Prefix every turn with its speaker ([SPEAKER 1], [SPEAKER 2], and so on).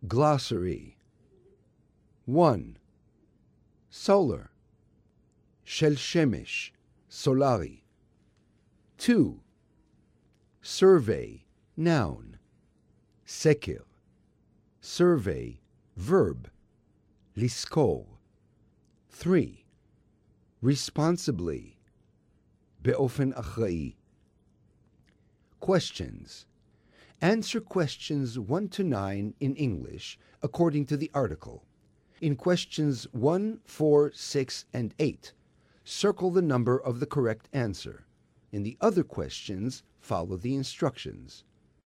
[SPEAKER 1] Glossary. 1. Solar. Shel shemesh, solari. 2. Survey, noun. Seker. Survey, verb. Liskor. 3. Responsibly. Be'ofen achrai. Questions. Answer questions 1 to 9 in English according to the article. In questions 1, 4, 6, and 8, circle the number of the correct answer. In the other questions, follow the instructions.